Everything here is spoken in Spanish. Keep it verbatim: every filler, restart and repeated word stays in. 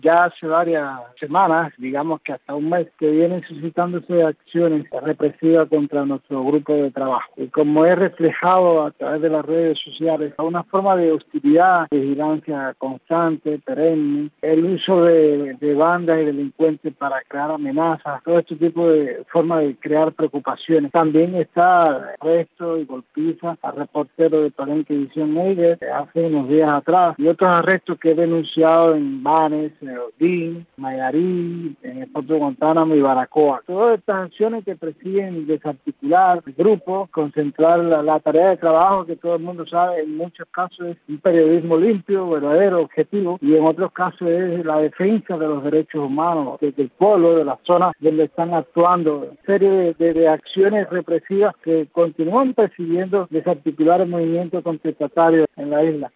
ya hace varias semanas, digamos que hasta un mes, que vienen suscitándose acciones represivas contra nuestro grupo de trabajo. Y como es reflejado a través de las redes sociales, una forma de hostilidad, vigilancia constante, perenne, el uso de, de bandas y delincuentes para crear amenazas, todo este tipo de forma de crear preocupaciones. También está arresto y golpiza al reportero de Palenque Edición Neider hace unos días atrás, y otros arrestos que he denunciado en Banes, en Odín, Mayarí, en el puerto de Guantánamo y Baracoa. Todas estas acciones que persiguen desarticular el grupo, concentrar la, la tarea de trabajo que todo el mundo sabe, en muchos casos es un periodismo limpio, verdadero, objetivo, y en otros casos es la defensa de los derechos humanos desde el pueblo, de las zonas donde están actuando, una serie de, de, de acciones represivas que continúan persiguiendo desarticular el movimiento contestatario en la isla.